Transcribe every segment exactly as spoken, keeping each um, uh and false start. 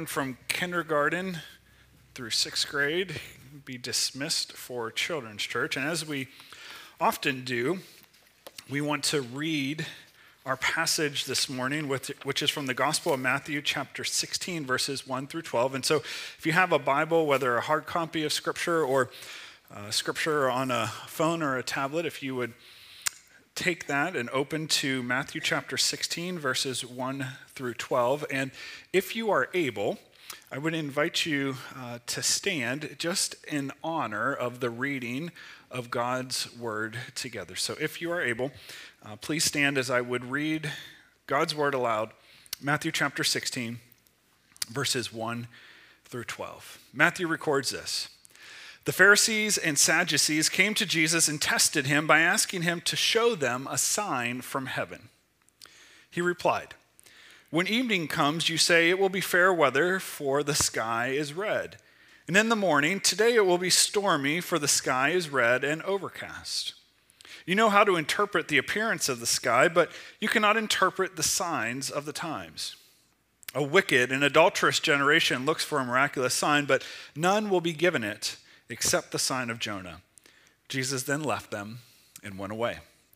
children from kindergarten through sixth grade be dismissed for Children's Church. And as we often do, we want to read our passage this morning, which is from the Gospel of Matthew, chapter sixteen, verses one through twelve. And so if you have a Bible, whether a hard copy of Scripture or uh, Scripture on a phone or a tablet, if you would take that and open to Matthew chapter sixteen, verses one through twelve. And if you are able, I would invite you uh, to stand just in honor of the reading of God's word together. So if you are able, uh, please stand as I would read God's word aloud. Matthew chapter sixteen, verses one through twelve. Matthew records this. The Pharisees and Sadducees came to Jesus and tested him by asking him to show them a sign from heaven. He replied, "When evening comes, you say it will be fair weather, for the sky is red. And in the morning, today it will be stormy, for the sky is red and overcast. You know how to interpret the appearance of the sky, but you cannot interpret the signs of the times. A wicked and adulterous generation looks for a miraculous sign, but none will be given it except the sign of Jonah." Jesus then left them and went away.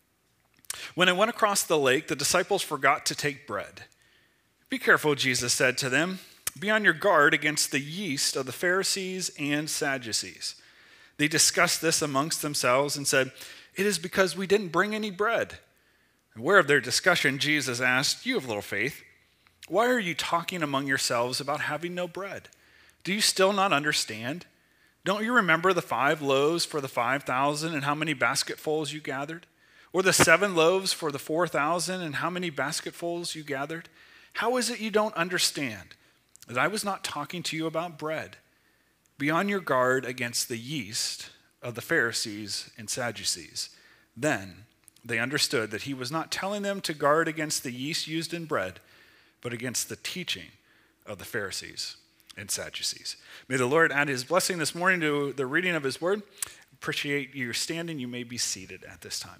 When it went across the lake, the disciples forgot to take bread. "Be careful," Jesus said to them. "Be on your guard against the yeast of the Pharisees and Sadducees." They discussed this amongst themselves and said, "It is because we didn't bring any bread." Aware of their discussion, Jesus asked, "You have little faith. Why are you talking among yourselves about having no bread? Do you still not understand? Don't you remember the five loaves for the five thousand and how many basketfuls you gathered? Or the seven loaves for the four thousand and how many basketfuls you gathered? How is it you don't understand that I was not talking to you about bread? Be on your guard against the yeast of the Pharisees and Sadducees." Then they understood that he was not telling them to guard against the yeast used in bread, but against the teaching of the Pharisees and Sadducees. May the Lord add his blessing this morning to the reading of his word. Appreciate your standing. You may be seated at this time.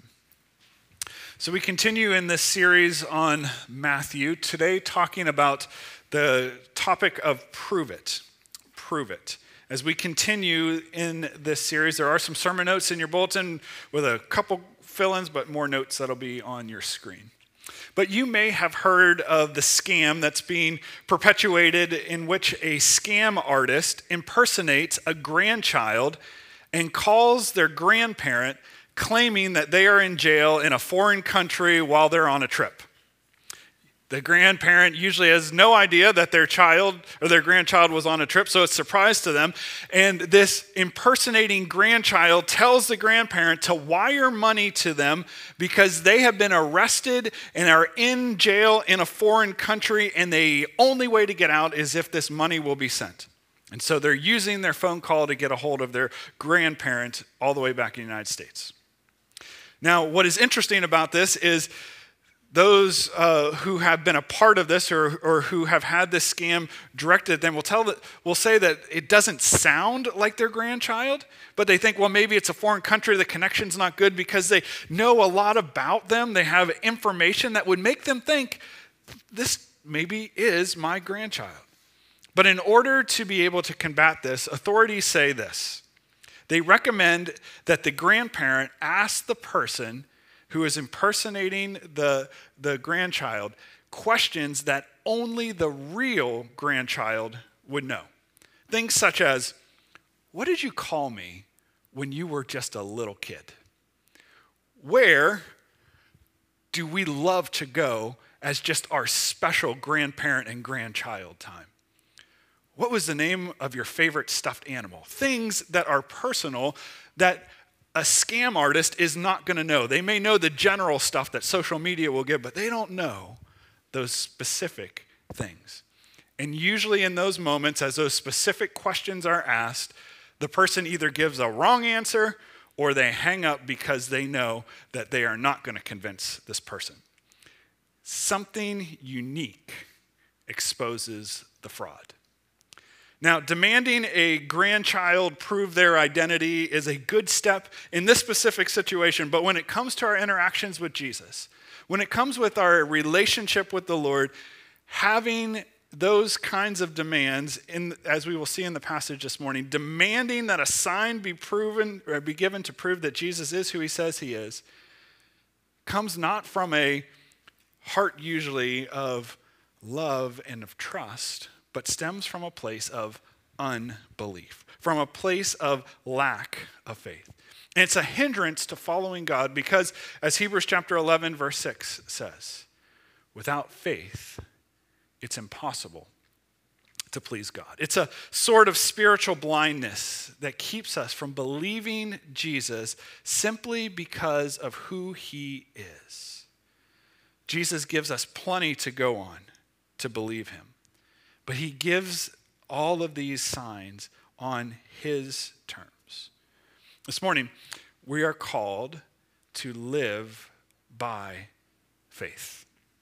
So we continue in this series on Matthew, today talking about the topic of prove it, prove it. As we continue in this series, there are some sermon notes in your bulletin with a couple fill-ins, but more notes that'll be on your screen. But you may have heard of the scam that's being perpetuated in which a scam artist impersonates a grandchild and calls their grandparent, claiming that they are in jail in a foreign country while they're on a trip. The grandparent usually has no idea that their child or their grandchild was on a trip, so it's a surprise to them. And this impersonating grandchild tells the grandparent to wire money to them because they have been arrested and are in jail in a foreign country, and the only way to get out is if this money will be sent. And so they're using their phone call to get a hold of their grandparent all the way back in the United States. Now, what is interesting about this is those uh, who have been a part of this or, or who have had this scam directed at them will tell that will say that it doesn't sound like their grandchild, but they think, well, maybe it's a foreign country, the connection's not good because they know a lot about them. They have information that would make them think this maybe is my grandchild. But in order to be able to combat this, authorities say this. They recommend that the grandparent ask the person who is impersonating the, the grandchild questions that only the real grandchild would know. Things such as, what did you call me when you were just a little kid? Where do we love to go as just our special grandparent and grandchild time? What was the name of your favorite stuffed animal? Things that are personal that a scam artist is not going to know. They may know the general stuff that social media will give, but they don't know those specific things. And usually in those moments, as those specific questions are asked, the person either gives a wrong answer or they hang up because they know that they are not going to convince this person. Something unique exposes the fraud. Now, demanding a grandchild prove their identity is a good step in this specific situation, but when it comes to our interactions with Jesus, when it comes with our relationship with the Lord, having those kinds of demands, in, as we will see in the passage this morning, demanding that a sign be proven or be given to prove that Jesus is who he says he is, comes not from a heart usually of love and of trust, but stems from a place of unbelief, from a place of lack of faith. And it's a hindrance to following God because, as Hebrews chapter eleven, verse six says, without faith, it's impossible to please God. It's a sort of spiritual blindness that keeps us from believing Jesus simply because of who he is. Jesus gives us plenty to go on to believe him, but he gives all of these signs on his terms. This morning, we are called to live by faith.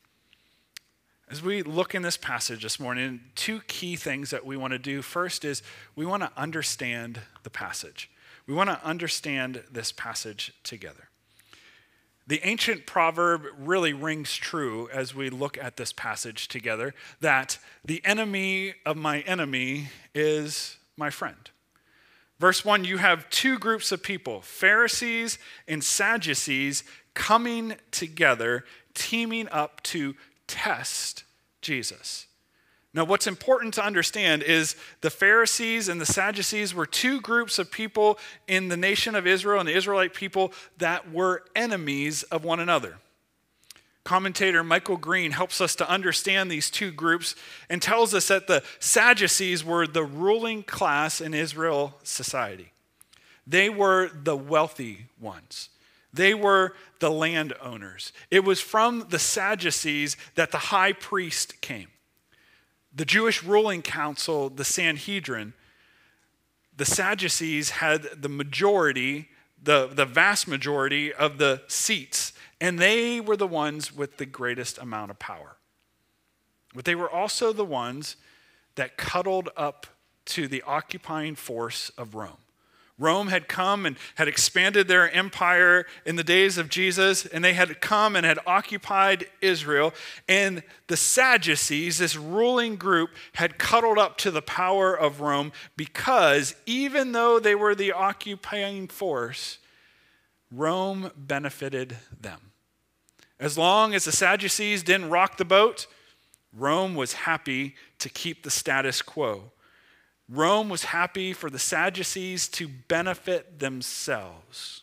As we look in this passage this morning, two key things that we want to do. First is we want to understand the passage. We want to understand this passage together. The ancient proverb really rings true as we look at this passage together, that the enemy of my enemy is my friend. Verse one, you have two groups of people, Pharisees and Sadducees, coming together, teaming up to test Jesus. Now, what's important to understand is the Pharisees and the Sadducees were two groups of people in the nation of Israel and the Israelite people that were enemies of one another. Commentator Michael Green helps us to understand these two groups and tells us that the Sadducees were the ruling class in Israel society. They were the wealthy ones. They were the landowners. It was from the Sadducees that the high priest came. The Jewish ruling council, the Sanhedrin, the Sadducees had the majority, the, the vast majority of the seats, and they were the ones with the greatest amount of power. But they were also the ones that cuddled up to the occupying force of Rome. Rome had come and had expanded their empire in the days of Jesus, and they had come and had occupied Israel. And the Sadducees, this ruling group, had cuddled up to the power of Rome because even though they were the occupying force, Rome benefited them. As long as the Sadducees didn't rock the boat, Rome was happy to keep the status quo. Rome was happy for the Sadducees to benefit themselves.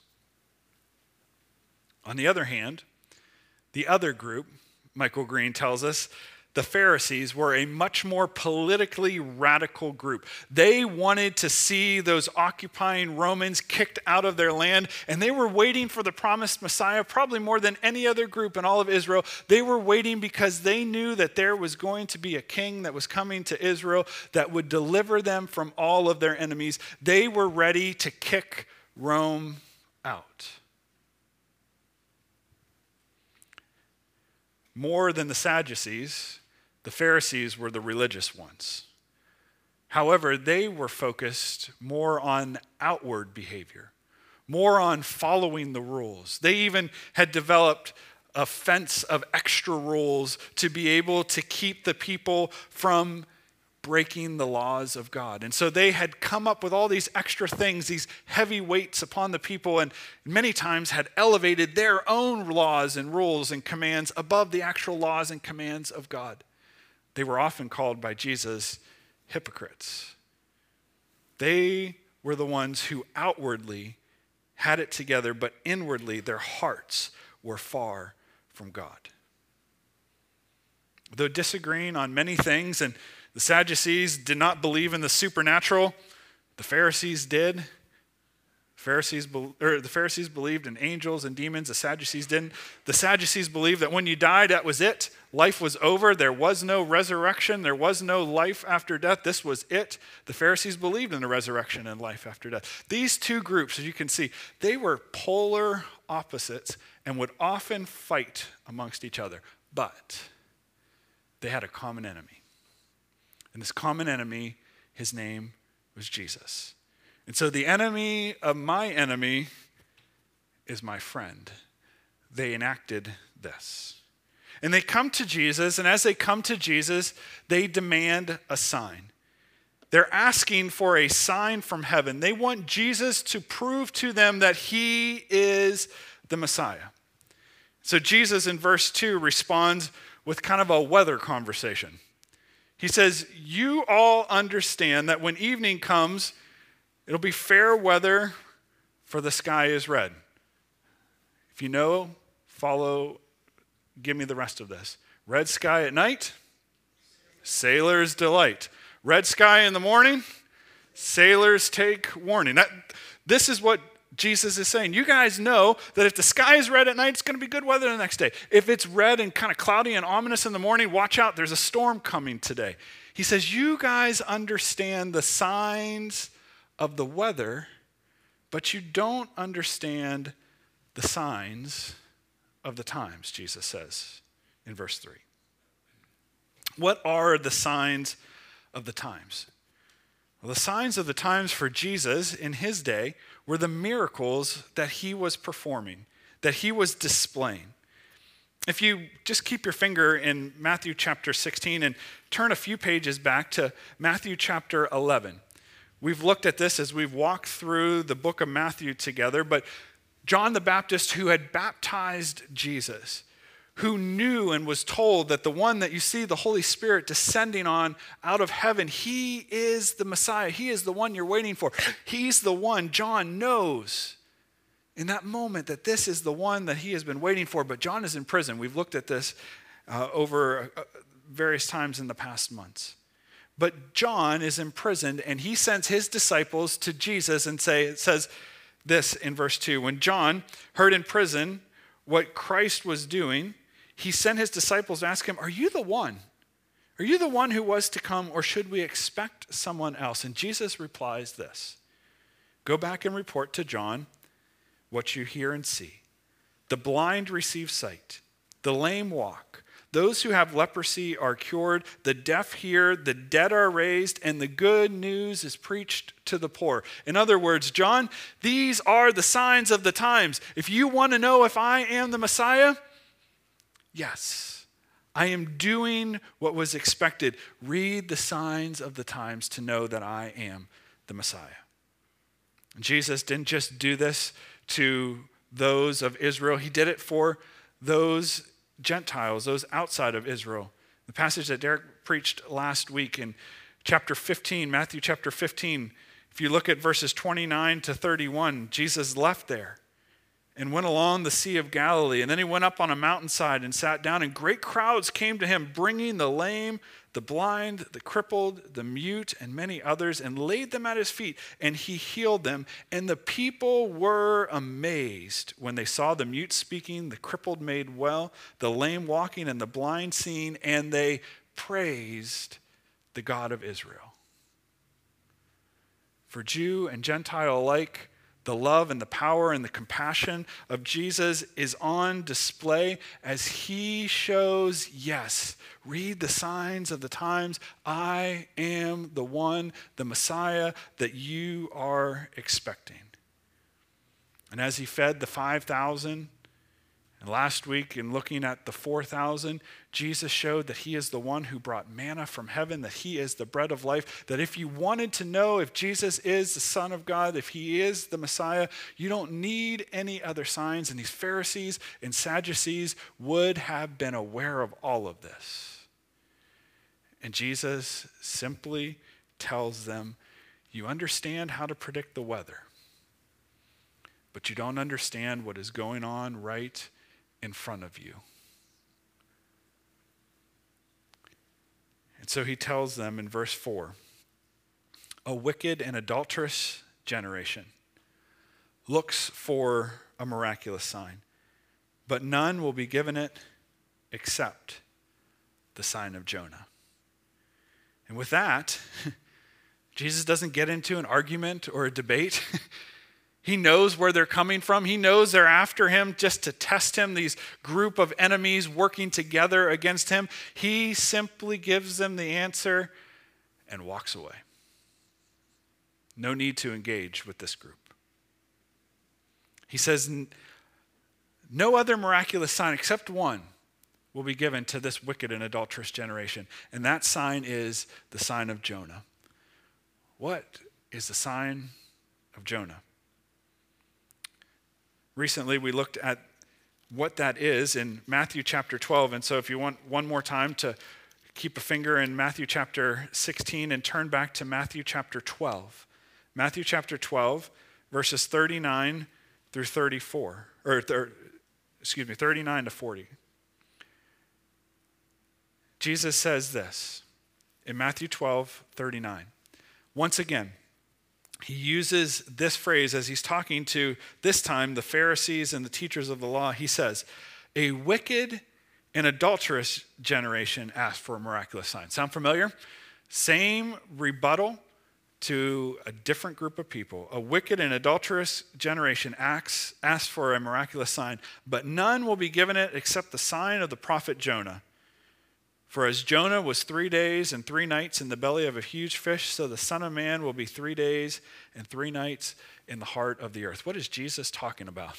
On the other hand, the other group, Michael Green tells us, the Pharisees were a much more politically radical group. They wanted to see those occupying Romans kicked out of their land, and they were waiting for the promised Messiah probably more than any other group in all of Israel. They were waiting because they knew that there was going to be a king that was coming to Israel that would deliver them from all of their enemies. They were ready to kick Rome out. More than the Sadducees, the Pharisees were the religious ones. However, they were focused more on outward behavior, more on following the rules. They even had developed a fence of extra rules to be able to keep the people from breaking the laws of God. And so they had come up with all these extra things, these heavy weights upon the people, and many times had elevated their own laws and rules and commands above the actual laws and commands of God. They were often called by Jesus hypocrites. They were the ones who outwardly had it together, but inwardly their hearts were far from God. Though disagreeing on many things, and the Sadducees did not believe in the supernatural, the Pharisees did. Pharisees, or the Pharisees believed in angels and demons. The Sadducees didn't. The Sadducees believed that when you died, that was it. Life was over. There was no resurrection. There was no life after death. This was it. The Pharisees believed in a resurrection and life after death. These two groups, as you can see, they were polar opposites and would often fight amongst each other. But they had a common enemy. And this common enemy, his name was Jesus. And so the enemy of my enemy is my friend. They enacted this. And they come to Jesus, and as they come to Jesus, they demand a sign. They're asking for a sign from heaven. They want Jesus to prove to them that he is the Messiah. So Jesus in verse two responds with kind of a weather conversation. He says, you all understand that when evening comes, it'll be fair weather, for the sky is red. If you know, follow, give me the rest of this. Red sky at night, sailor's delight. Red sky in the morning, sailors take warning. That, this is what Jesus is saying. You guys know that if the sky is red at night, it's going to be good weather the next day. If it's red and kind of cloudy and ominous in the morning, watch out, there's a storm coming today. He says, you guys understand the signs of the weather, but you don't understand the signs of the times, Jesus says in verse three. What are the signs of the times? Well, the signs of the times for Jesus in his day were the miracles that he was performing, that he was displaying. If you just keep your finger in Matthew chapter sixteen and turn a few pages back to Matthew chapter eleven. We've looked at this as we've walked through the book of Matthew together, but John the Baptist, who had baptized Jesus, who knew and was told that the one that you see the Holy Spirit descending on out of heaven, he is the Messiah. He is the one you're waiting for. He's the one John knows in that moment that this is the one that he has been waiting for. But John is in prison. We've looked at this uh, over uh, various times in the past months. But John is imprisoned, and he sends his disciples to Jesus and say, it says this in verse two. When John heard in prison what Christ was doing, he sent his disciples to ask him, are you the one? Are you the one who was to come, or should we expect someone else? And Jesus replies this, go back and report to John what you hear and see. The blind receive sight, the lame walk, those who have leprosy are cured, the deaf hear, the dead are raised, and the good news is preached to the poor. In other words, John, these are the signs of the times. If you want to know if I am the Messiah, yes, I am doing what was expected. Read the signs of the times to know that I am the Messiah. And Jesus didn't just do this to those of Israel. He did it for those Gentiles, those outside of Israel. The passage that Derek preached last week in chapter fifteen, Matthew chapter fifteen, if you look at verses twenty-nine to thirty-one, Jesus left there and went along the Sea of Galilee. And then he went up on a mountainside and sat down, and great crowds came to him, bringing the lame, the blind, the crippled, the mute, and many others, and laid them at his feet, and he healed them. And the people were amazed when they saw the mute speaking, the crippled made well, the lame walking, and the blind seeing, and they praised the God of Israel. For Jew and Gentile alike, the love and the power and the compassion of Jesus is on display as he shows, yes, read the signs of the times. I am the one, the Messiah that you are expecting. And as he fed the five thousand, and last week in looking at the four thousand, Jesus showed that he is the one who brought manna from heaven, that he is the bread of life, that if you wanted to know if Jesus is the Son of God, if he is the Messiah, you don't need any other signs. And these Pharisees and Sadducees would have been aware of all of this. And Jesus simply tells them, you understand how to predict the weather, but you don't understand what is going on right in front of you. And so he tells them in verse four, a wicked and adulterous generation looks for a miraculous sign, but none will be given it except the sign of Jonah. And with that, Jesus doesn't get into an argument or a debate. He knows where they're coming from. He knows they're after him just to test him, these group of enemies working together against him. He simply gives them the answer and walks away. No need to engage with this group. He says, no other miraculous sign except one will be given to this wicked and adulterous generation. And that sign is the sign of Jonah. What is the sign of Jonah? Recently, we looked at what that is in Matthew chapter twelve. And so if you want one more time to keep a finger in Matthew chapter sixteen and turn back to Matthew chapter twelve. Matthew chapter twelve, verses thirty-nine through thirty-four, or thir- excuse me, thirty-nine to forty. Jesus says this in Matthew twelve, thirty-nine. Once again, he uses this phrase as he's talking to, this time, the Pharisees and the teachers of the law. He says, a wicked and adulterous generation asked for a miraculous sign. Sound familiar? Same rebuttal to a different group of people. A wicked and adulterous generation asks, asks for a miraculous sign, but none will be given it except the sign of the prophet Jonah. For as Jonah was three days and three nights in the belly of a huge fish, so the Son of Man will be three days and three nights in the heart of the earth. What is Jesus talking about?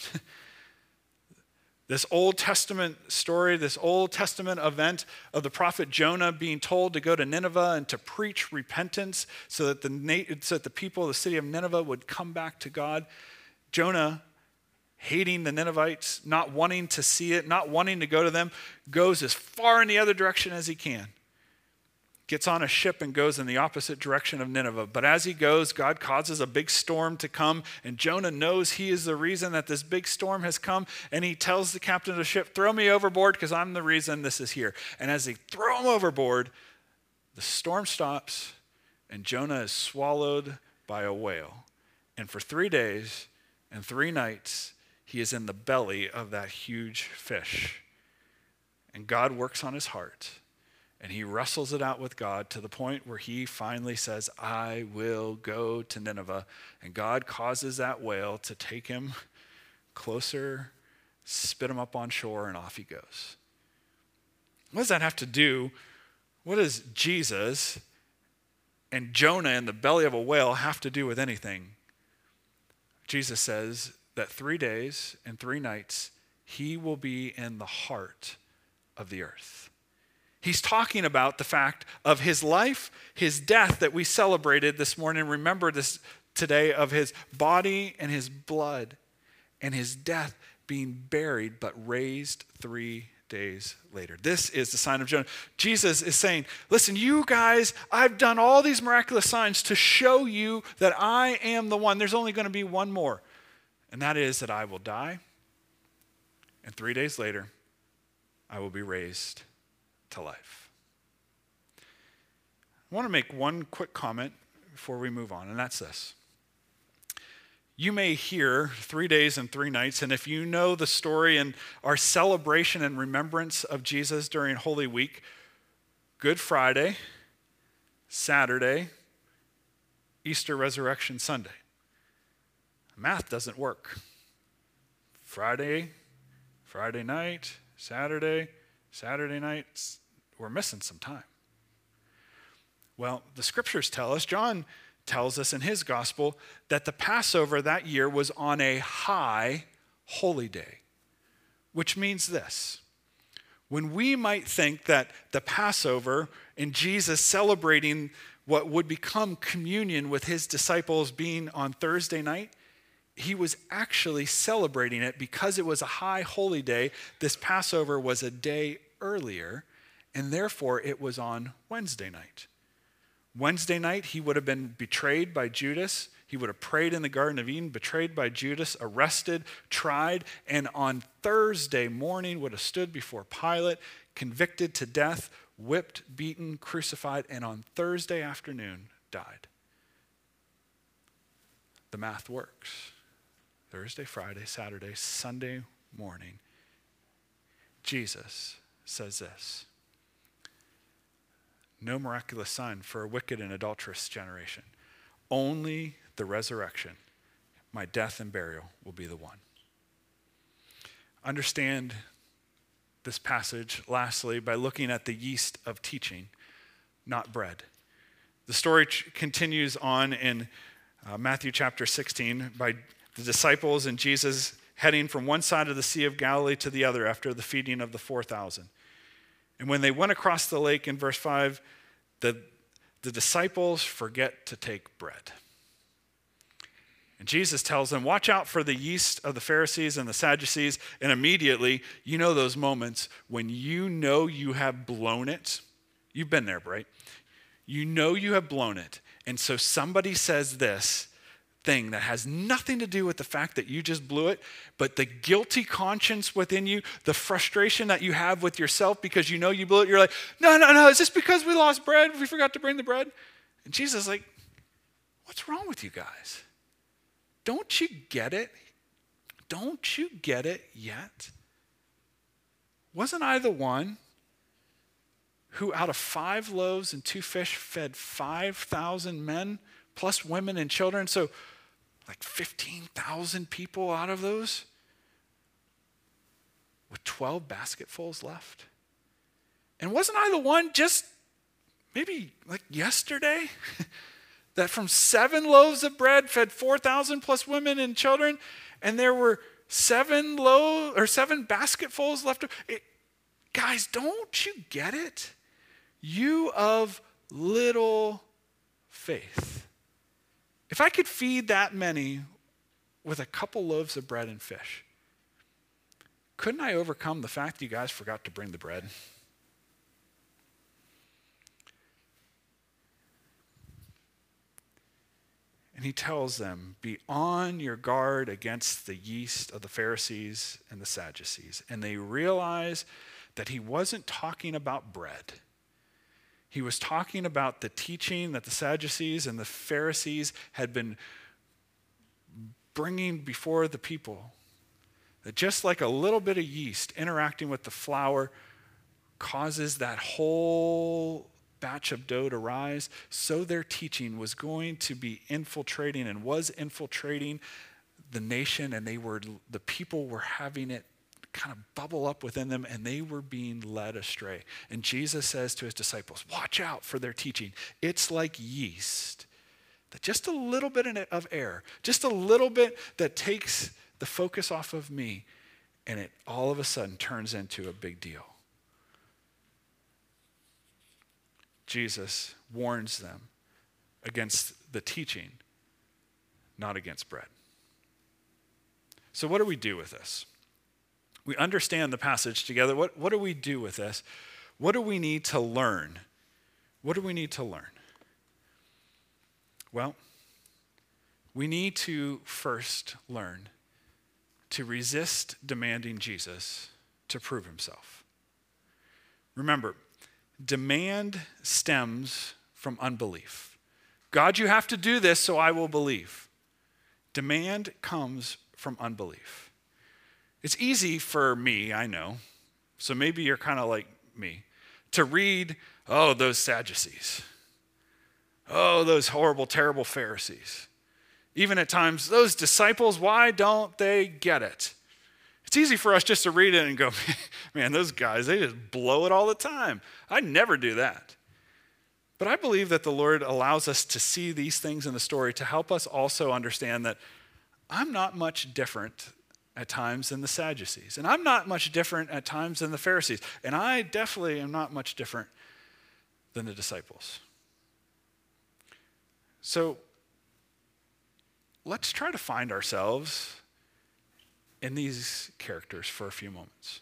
This Old Testament story, this Old Testament event of the prophet Jonah being told to go to Nineveh and to preach repentance so that the, so that the people of the city of Nineveh would come back to God. Jonah, hating the Ninevites, not wanting to see it, not wanting to go to them, goes as far in the other direction as he can. Gets on a ship and goes in the opposite direction of Nineveh. But as he goes, God causes a big storm to come, and Jonah knows he is the reason that this big storm has come, and he tells the captain of the ship, throw me overboard because I'm the reason this is here. And as they throw him overboard, the storm stops, and Jonah is swallowed by a whale. And for three days and three nights, he is in the belly of that huge fish. And God works on his heart. And he wrestles it out with God to the point where he finally says, I will go to Nineveh. And God causes that whale to take him closer, spit him up on shore, and off he goes. What does that have to do? What does Jesus and Jonah in the belly of a whale have to do with anything? Jesus says that three days and three nights, he will be in the heart of the earth. He's talking about the fact of his life, his death that we celebrated this morning. Remember this today, of his body and his blood, and his death being buried but raised three days later. This is the sign of Jonah. Jesus is saying, listen, you guys, I've done all these miraculous signs to show you that I am the one. There's only going to be one more. And that is that I will die, and three days later, I will be raised to life. I want to make one quick comment before we move on, and that's this. You may hear three days and three nights, and if you know the story and our celebration and remembrance of Jesus during Holy Week, Good Friday, Saturday, Easter Resurrection Sunday. Math doesn't work. Friday, Friday night, Saturday, Saturday night, we're missing some time. Well, the scriptures tell us, John tells us in his gospel, that the Passover that year was on a high holy day, which means this. When we might think that the Passover and Jesus celebrating what would become communion with his disciples being on Thursday night, he was actually celebrating it because it was a high holy day. This Passover was a day earlier, and therefore it was on Wednesday night. Wednesday night, he would have been betrayed by Judas. He would have prayed in the Garden of Eden, betrayed by Judas, arrested, tried, and on Thursday morning would have stood before Pilate, convicted to death, whipped, beaten, crucified, and on Thursday afternoon died. The math works. Thursday, Friday, Saturday, Sunday morning, Jesus says this. No miraculous sign for a wicked and adulterous generation. Only the resurrection, my death and burial, will be the one. Understand this passage, lastly, by looking at the yeast of teaching, not bread. The story ch- continues on in uh, Matthew chapter sixteen by the disciples and Jesus heading from one side of the Sea of Galilee to the other after the feeding of the four thousand. And when they went across the lake in verse five, the, the disciples forget to take bread. And Jesus tells them, watch out for the yeast of the Pharisees and the Sadducees. And immediately, you know those moments when you know you have blown it. You've been there, right? You know you have blown it. And so somebody says this thing that has nothing to do with the fact that you just blew it, but the guilty conscience within you, the frustration that you have with yourself because you know you blew it, you're like, no, no, no, is this because we lost bread? We forgot to bring the bread? And Jesus is like, what's wrong with you guys? Don't you get it? Don't you get it yet? Wasn't I the one who out of five loaves and two fish fed five thousand men, plus women and children? So like fifteen thousand people out of those with twelve basketfuls left. And wasn't I the one just maybe like yesterday that from seven loaves of bread fed four thousand plus women and children, and there were seven loaves or seven basketfuls left? It, guys, don't you get it? You of little faith. If I could feed that many with a couple loaves of bread and fish, couldn't I overcome the fact that you guys forgot to bring the bread? And he tells them, be on your guard against the yeast of the Pharisees and the Sadducees. And they realize that he wasn't talking about bread. He was talking about the teaching that the Sadducees and the Pharisees had been bringing before the people. That just like a little bit of yeast interacting with the flour causes that whole batch of dough to rise, so their teaching was going to be infiltrating and was infiltrating the nation, and they were the people were having it kind of bubble up within them, and they were being led astray. And Jesus says to his disciples, watch out for their teaching. It's like yeast, that just a little bit of air, just a little bit that takes the focus off of me, and it all of a sudden turns into a big deal. Jesus warns them against the teaching, not against bread. So what do we do with this? We understand the passage together. What, what do we do with this? What do we need to learn? What do we need to learn? Well, we need to first learn to resist demanding Jesus to prove himself. Remember, demand stems from unbelief. God, you have to do this so I will believe. Demand comes from unbelief. It's easy for me, I know, so maybe you're kind of like me, to read, oh, those Sadducees. Oh, those horrible, terrible Pharisees. Even at times, those disciples, why don't they get it? It's easy for us just to read it and go, man, those guys, they just blow it all the time. I never do that. But I believe that the Lord allows us to see these things in the story to help us also understand that I'm not much different at times than the Sadducees. And I'm not much different at times than the Pharisees. And I definitely am not much different than the disciples. So let's try to find ourselves in these characters for a few moments.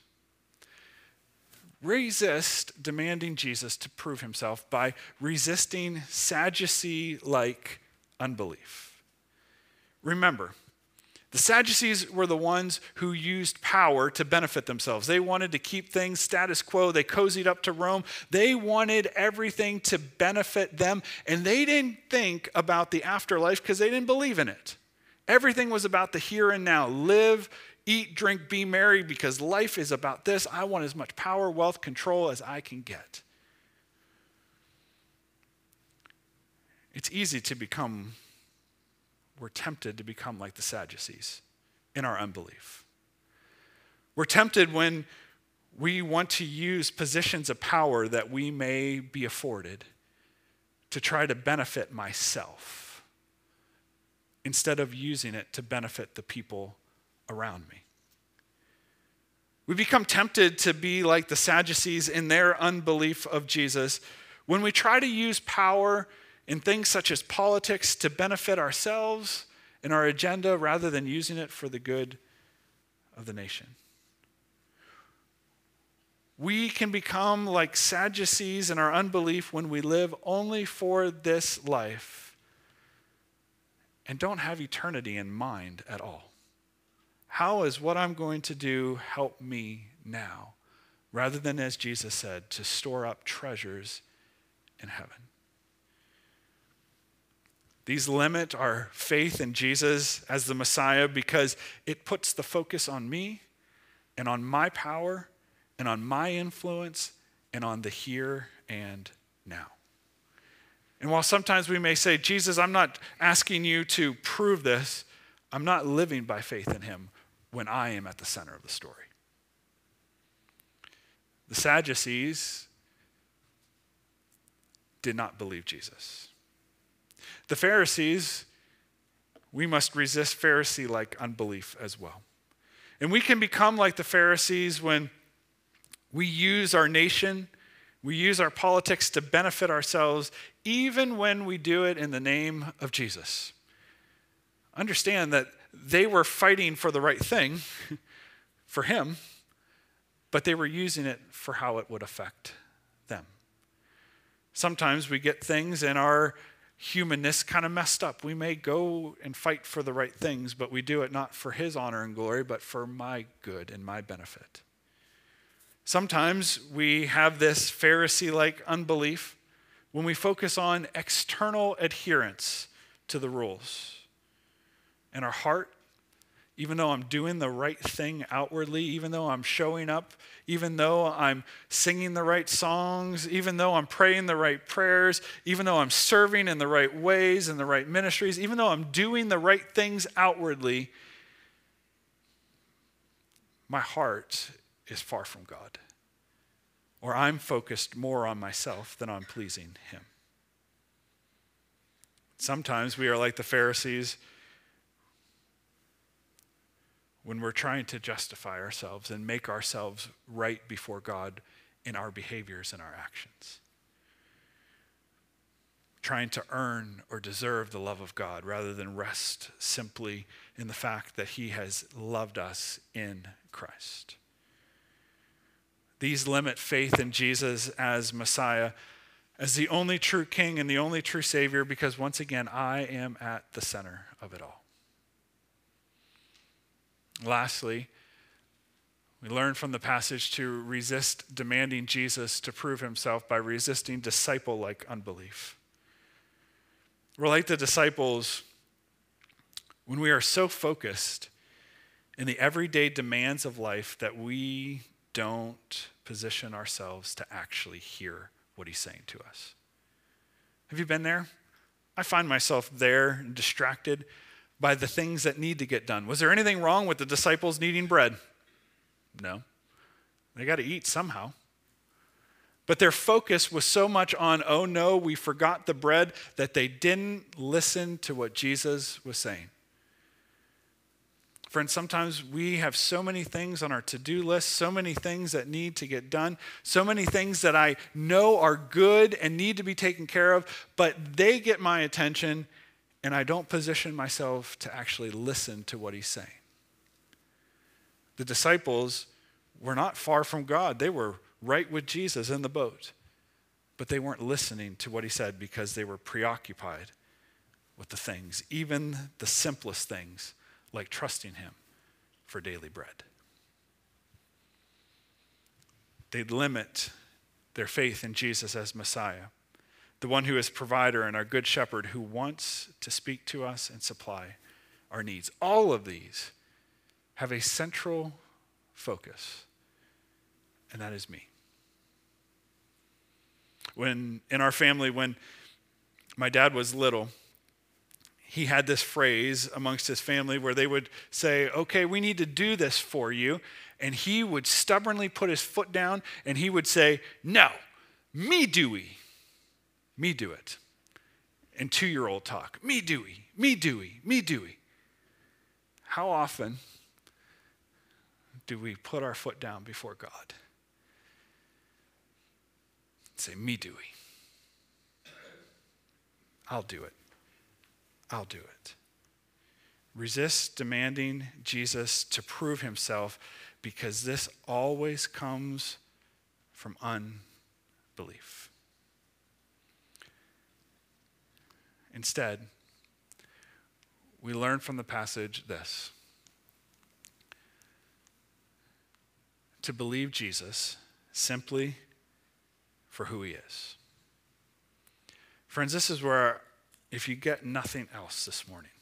Resist demanding Jesus to prove himself by resisting Sadducee-like unbelief. Remember, the Sadducees were the ones who used power to benefit themselves. They wanted to keep things status quo. They cozied up to Rome. They wanted everything to benefit them, and they didn't think about the afterlife because they didn't believe in it. Everything was about the here and now. Live, eat, drink, be merry, because life is about this. I want as much power, wealth, control as I can get. It's easy to become We're tempted to become like the Sadducees in our unbelief. We're tempted when we want to use positions of power that we may be afforded to try to benefit myself instead of using it to benefit the people around me. We become tempted to be like the Sadducees in their unbelief of Jesus when we try to use power in things such as politics to benefit ourselves and our agenda rather than using it for the good of the nation. We can become like Sadducees in our unbelief when we live only for this life and don't have eternity in mind at all. How is what I'm going to do help me now, rather than, as Jesus said, to store up treasures in heaven? These limit our faith in Jesus as the Messiah because it puts the focus on me and on my power and on my influence and on the here and now. And while sometimes we may say, Jesus, I'm not asking you to prove this, I'm not living by faith in him when I am at the center of the story. The Sadducees did not believe Jesus. The Pharisees, we must resist Pharisee-like unbelief as well. And we can become like the Pharisees when we use our nation, we use our politics to benefit ourselves, even when we do it in the name of Jesus. Understand that they were fighting for the right thing, for him, but they were using it for how it would affect them. Sometimes we get things in our humanness kind of messed up. We may go and fight for the right things, but we do it not for his honor and glory, but for my good and my benefit. Sometimes we have this Pharisee-like unbelief when we focus on external adherence to the rules. And our heart, even though I'm doing the right thing outwardly, even though I'm showing up, even though I'm singing the right songs, even though I'm praying the right prayers, even though I'm serving in the right ways and the right ministries, even though I'm doing the right things outwardly, my heart is far from God. Or I'm focused more on myself than on pleasing him. Sometimes we are like the Pharisees when we're trying to justify ourselves and make ourselves right before God in our behaviors and our actions. Trying to earn or deserve the love of God rather than rest simply in the fact that he has loved us in Christ. These limit faith in Jesus as Messiah, as the only true King and the only true Savior, because once again, I am at the center of it all. Lastly, we learn from the passage to resist demanding Jesus to prove himself by resisting disciple-like unbelief. We're like the disciples when we are so focused in the everyday demands of life that we don't position ourselves to actually hear what he's saying to us. Have you been there? I find myself there, distracted by the things that need to get done. Was there anything wrong with the disciples needing bread? No. They got to eat somehow. But their focus was so much on, oh no, we forgot the bread, that they didn't listen to what Jesus was saying. Friends, sometimes we have so many things on our to-do list, so many things that need to get done, so many things that I know are good and need to be taken care of, but they get my attention and I don't position myself to actually listen to what he's saying. The disciples were not far from God. They were right with Jesus in the boat, but they weren't listening to what he said because they were preoccupied with the things, even the simplest things, like trusting him for daily bread. They limit their faith in Jesus as Messiah, the one who is provider and our good shepherd who wants to speak to us and supply our needs. All of these have a central focus, and that is me. When in our family, when my dad was little, he had this phrase amongst his family where they would say, okay, we need to do this for you. And he would stubbornly put his foot down and he would say, no, me doey, me do it. In two-year-old talk, me doey, me doey, me doey. How often do we put our foot down before God? Say, me Dewey. I'll do it. I'll do it. Resist demanding Jesus to prove himself, because this always comes from unbelief. Instead, we learn from the passage this: to believe Jesus simply for who he is. Friends, this is where, if you get nothing else this morning,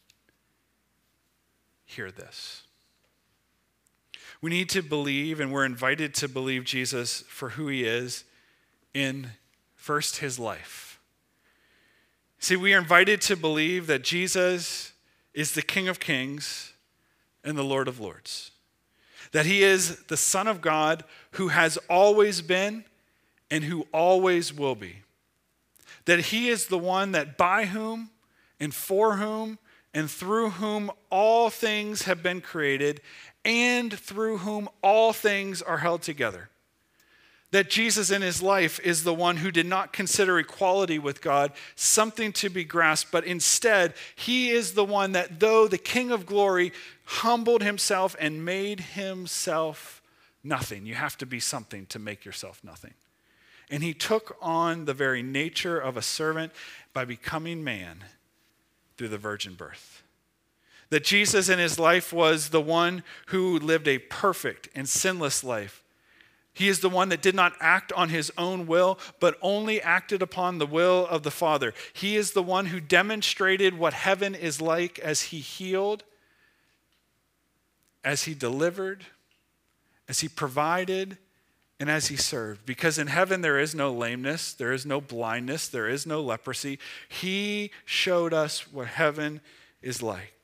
hear this. We need to believe, and we're invited to believe Jesus for who he is in, first, his life. See, we are invited to believe that Jesus is the King of Kings and the Lord of Lords. That he is the Son of God who has always been and who always will be. That he is the one that by whom and for whom and through whom all things have been created, and through whom all things are held together. That Jesus in his life is the one who did not consider equality with God something to be grasped, but instead he is the one that, though the King of glory, humbled himself and made himself nothing. You have to be something to make yourself nothing. And he took on the very nature of a servant by becoming man through the virgin birth. That Jesus in his life was the one who lived a perfect and sinless life. He is the one that did not act on his own will, but only acted upon the will of the Father. He is the one who demonstrated what heaven is like as he healed, as he delivered, as he provided, and as he served. Because in heaven there is no lameness, there is no blindness, there is no leprosy. He showed us what heaven is like.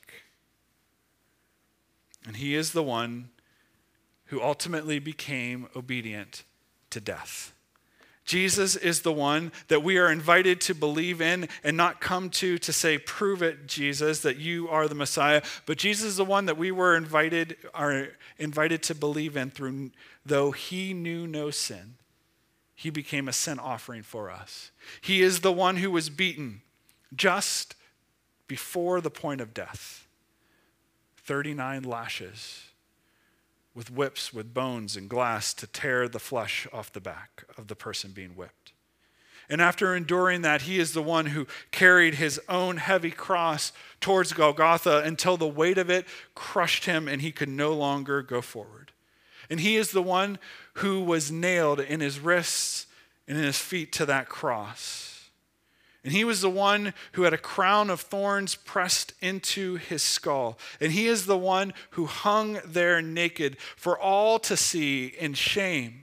And he is the one who ultimately became obedient to death. Jesus is the one that we are invited to believe in and not come to to say, prove it, Jesus, that you are the Messiah. But Jesus is the one that we were invited, are invited to believe in through, though he knew no sin, he became a sin offering for us. He is the one who was beaten just before the point of death. thirty-nine lashes with whips, with bones and glass to tear the flesh off the back of the person being whipped. And after enduring that, he is the one who carried his own heavy cross towards Golgotha until the weight of it crushed him and he could no longer go forward. And he is the one who was nailed in his wrists and in his feet to that cross. And he was the one who had a crown of thorns pressed into his skull. And he is the one who hung there naked for all to see in shame,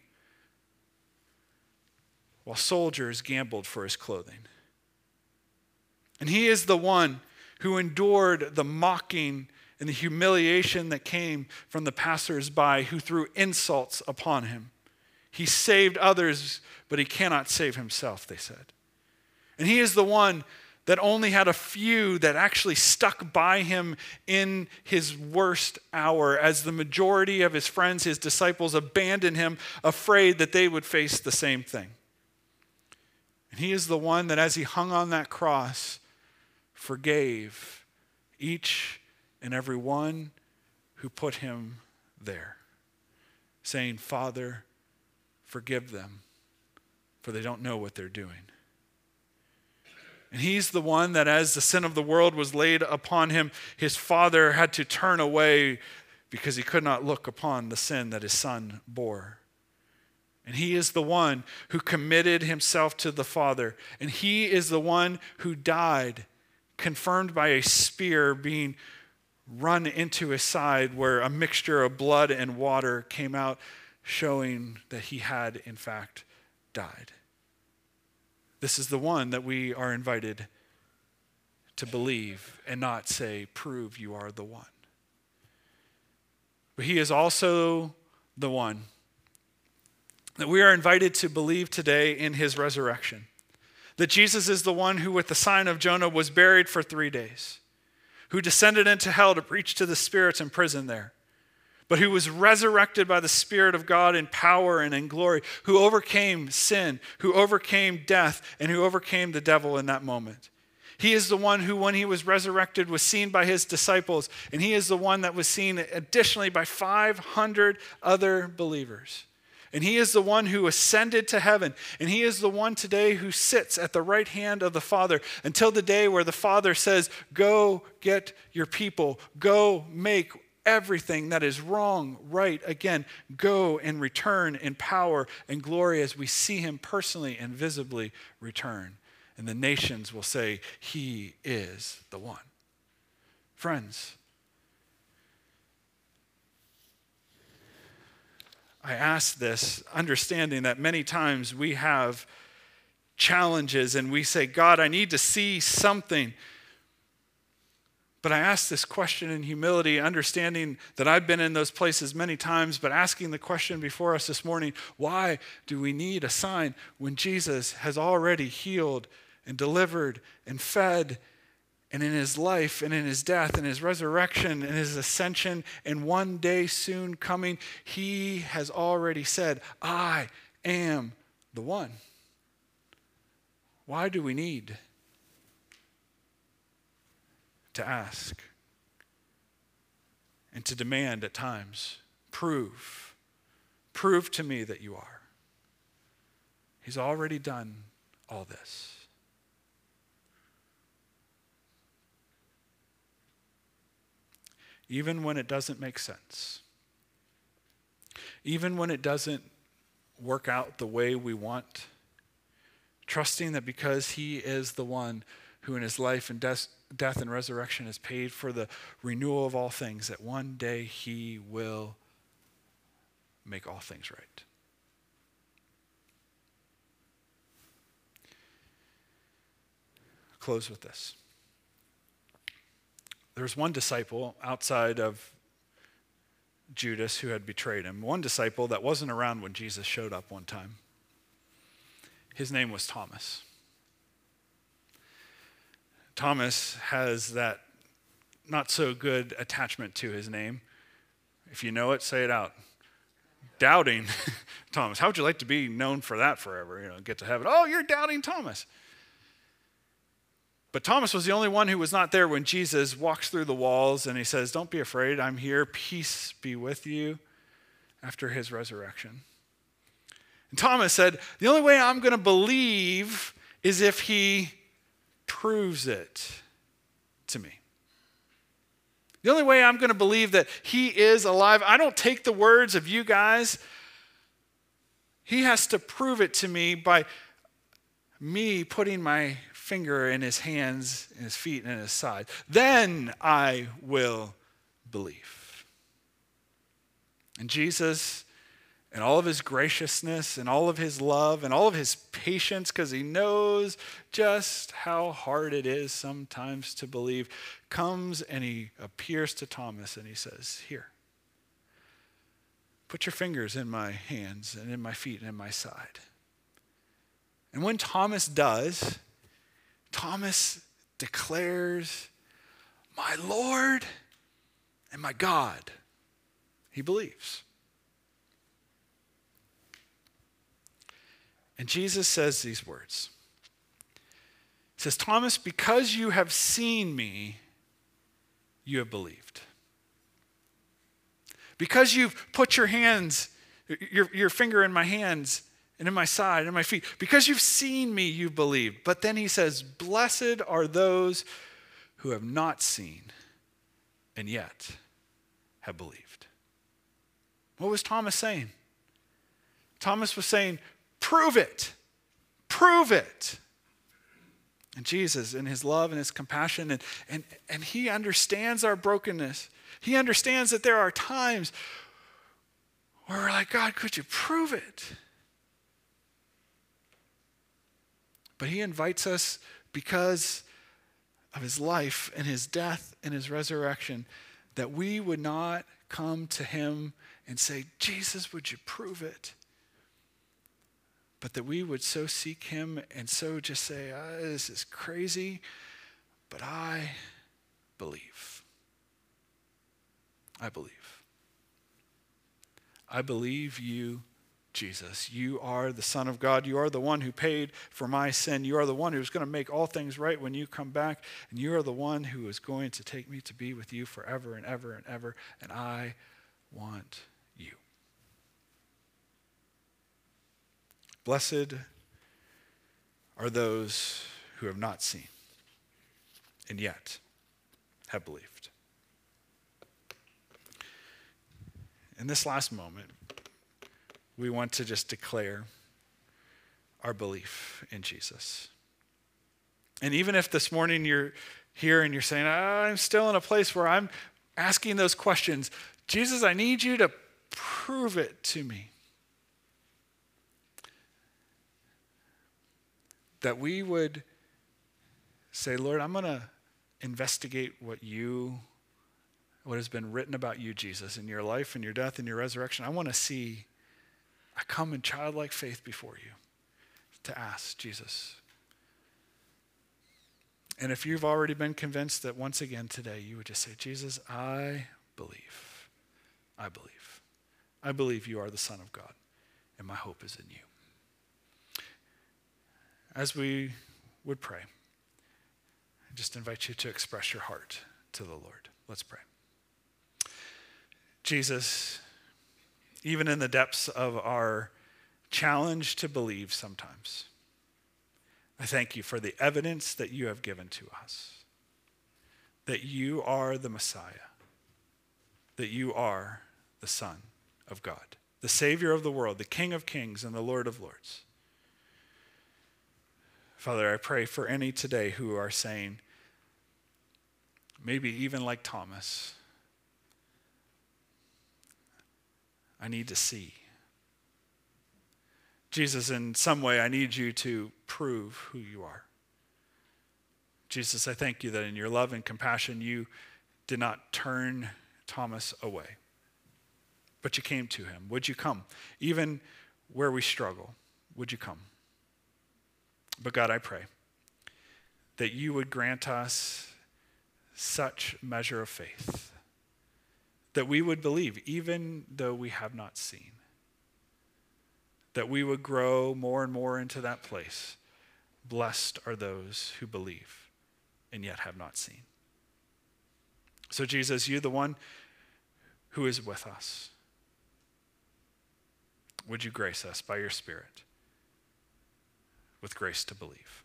while soldiers gambled for his clothing. And he is the one who endured the mocking and the humiliation that came from the passers-by who threw insults upon him. He saved others, but he cannot save himself, they said. And he is the one that only had a few that actually stuck by him in his worst hour, as the majority of his friends, his disciples, abandoned him, afraid that they would face the same thing. And he is the one that, as he hung on that cross, forgave each and every one who put him there, saying, Father, forgive them, for they don't know what they're doing. And he's the one that, as the sin of the world was laid upon him, his Father had to turn away because he could not look upon the sin that his Son bore. And he is the one who committed himself to the Father. And he is the one who died, confirmed by a spear being run into his side, where a mixture of blood and water came out, showing that he had, in fact, died. This is the one that we are invited to believe and not say, prove you are the one. But he is also the one that we are invited to believe today in his resurrection. That Jesus is the one who, with the sign of Jonah, was buried for three days, who descended into hell to preach to the spirits in prison there, but who was resurrected by the Spirit of God in power and in glory, who overcame sin, who overcame death, and who overcame the devil in that moment. He is the one who, when he was resurrected, was seen by his disciples, and he is the one that was seen additionally by five hundred other believers. And he is the one who ascended to heaven, and he is the one today who sits at the right hand of the Father until the day where the Father says, go get your people, go make everything that is wrong right again, go and return in power and glory as we see him personally and visibly return. And the nations will say, he is the one. Friends, I ask this understanding that many times we have challenges and we say, God, I need to see something. But I ask this question in humility, understanding that I've been in those places many times, but asking the question before us this morning, why do we need a sign when Jesus has already healed and delivered and fed, and in his life and in his death and his resurrection and his ascension and one day soon coming, he has already said, I am the one. Why do we need to ask and to demand at times, prove, prove to me that you are? He's already done all this. Even when it doesn't make sense. Even when it doesn't work out the way we want. Trusting that because he is the one who in his life and death, death and resurrection has paid for the renewal of all things, that one day he will make all things right. I'll close with this. There was one disciple outside of Judas who had betrayed him. One disciple that wasn't around when Jesus showed up one time. His name was Thomas. Thomas has that not so good attachment to his name. If you know it, say it out. Doubting Thomas. How would you like to be known for that forever? You know, get to heaven. Oh, you're doubting Thomas. But Thomas was the only one who was not there when Jesus walks through the walls and he says, don't be afraid, I'm here, peace be with you, after his resurrection. And Thomas said, the only way I'm going to believe is if he proves it to me. The only way I'm going to believe that he is alive, I don't take the words of you guys. He has to prove it to me by me putting my finger in his hands, in his feet, and in his side. Then I will believe. And Jesus, and all of his graciousness, and all of his love, and all of his patience, because he knows just how hard it is sometimes to believe, comes and he appears to Thomas and he says, here, put your fingers in my hands and in my feet and in my side. And when Thomas does, Thomas declares, my Lord and my God. He believes. And Jesus says these words. He says, Thomas, because you have seen me, you have believed. Because you've put your hands, your, your finger in my hands, and in my side, and in my feet. Because you've seen me, you've believed. But then he says, blessed are those who have not seen and yet have believed. What was Thomas saying? Thomas was saying, prove it. Prove it. And Jesus, in his love and his compassion, and, and, and he understands our brokenness. He understands that there are times where we're like, God, could you prove it? But he invites us because of his life and his death and his resurrection that we would not come to him and say, Jesus, would you prove it? But that we would so seek him and so just say, oh, this is crazy, but I believe. I believe. I believe you, Jesus. You are the Son of God. You are the one who paid for my sin. You are the one who's going to make all things right when you come back. And you are the one who is going to take me to be with you forever and ever and ever. And I want you. Blessed are those who have not seen and yet have believed. In this last moment, we want to just declare our belief in Jesus. And even if this morning you're here and you're saying, I'm still in a place where I'm asking those questions, Jesus, I need you to prove it to me. That we would say, Lord, I'm going to investigate what you, what has been written about you, Jesus, in your life and your death and your resurrection. I want to see. I come in childlike faith before you to ask, Jesus. And if you've already been convinced that once again today, you would just say, Jesus, I believe. I believe. I believe you are the Son of God, and my hope is in you. As we would pray, I just invite you to express your heart to the Lord. Let's pray. Jesus, even in the depths of our challenge to believe sometimes, I thank you for the evidence that you have given to us, that you are the Messiah, that you are the Son of God, the Savior of the world, the King of kings and the Lord of lords. Father, I pray for any today who are saying, maybe even like Thomas, I need to see. Jesus, in some way, I need you to prove who you are. Jesus, I thank you that in your love and compassion, you did not turn Thomas away, but you came to him. Would you come? Even where we struggle, would you come? But God, I pray that you would grant us such measure of faith that we would believe even though we have not seen. That we would grow more and more into that place. Blessed are those who believe and yet have not seen. So Jesus, you the one who is with us, would you grace us by your Spirit with grace to believe.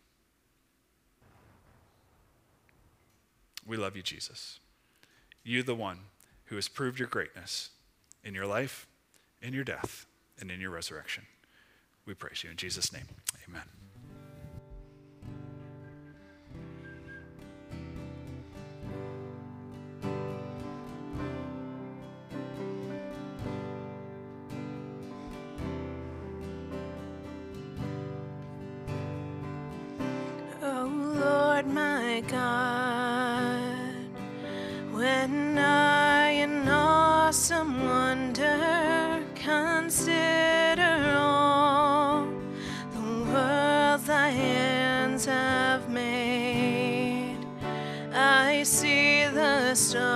We love you, Jesus. You the one who has proved your greatness in your life, in your death, and in your resurrection. We praise you in Jesus' name. Amen. Oh Lord, my God, when I in awesome wonder consider all the worlds thy hands have made, I see the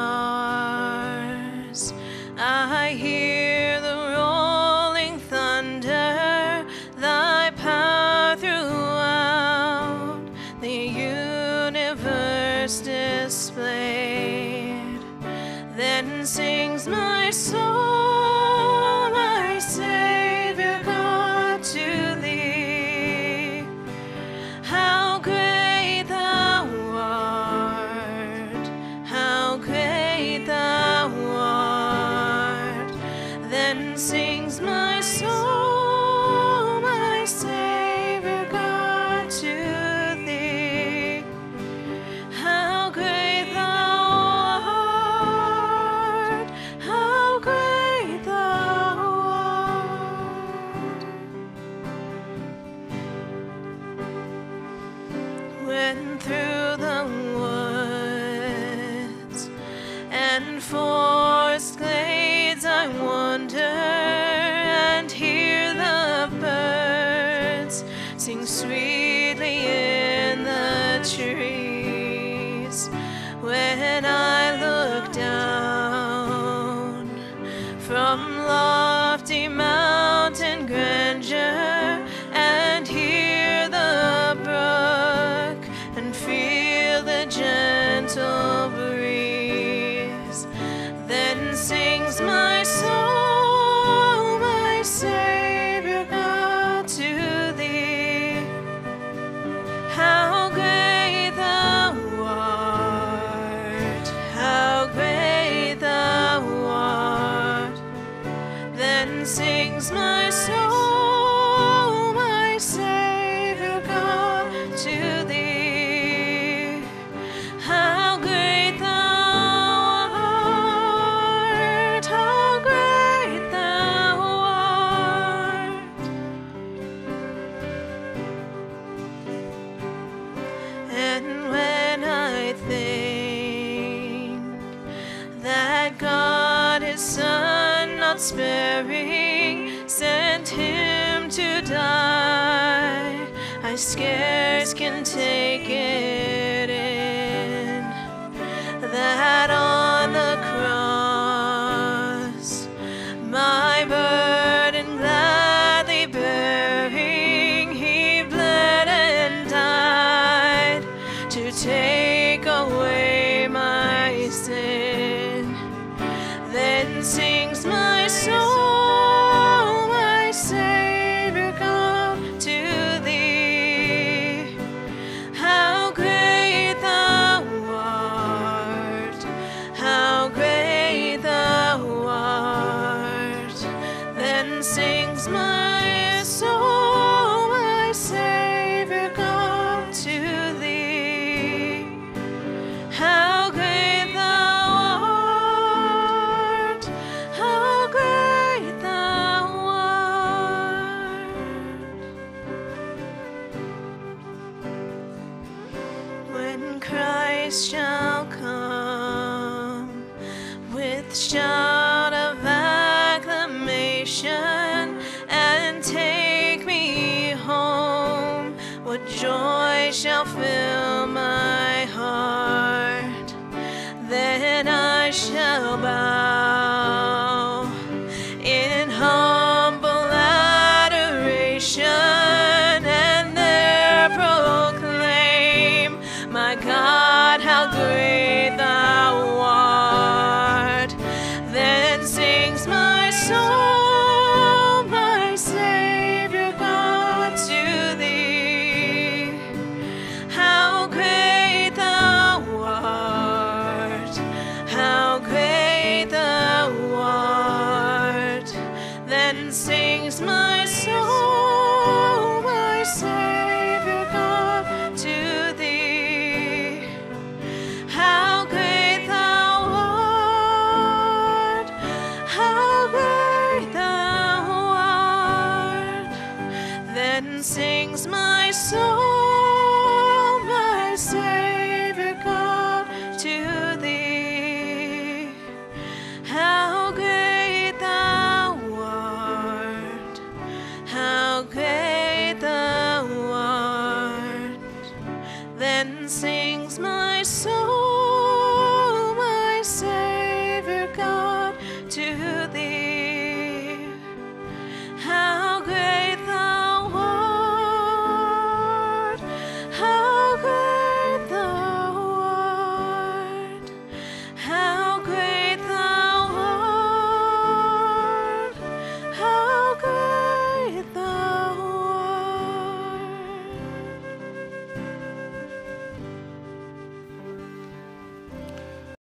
stars, I hear the rolling thunder, thy power throughout the universe displayed. Then sings my soul, my Savior God, to thee. How great thou art, how great thou art. Then sings my soul, my Savior God, to thee. How great thou art, how great thou art. When through the woods and forest glades I wander and hear the birds sing sweetly in the trees, when I look down from lofty his son, not sparing, sent him to die. I scarce can take it in that on the cross, my burden gladly bearing, he bled and died to take away my sin. Then sings my soul, my Savior, come to thee. How great thou art, how great thou art. Then sings my soul, my Savior, come to thee. How great thou art, how great thou art. When Christ shall come with shout of acclamation and take me home, what joy shall fill my heart. Then I shall bow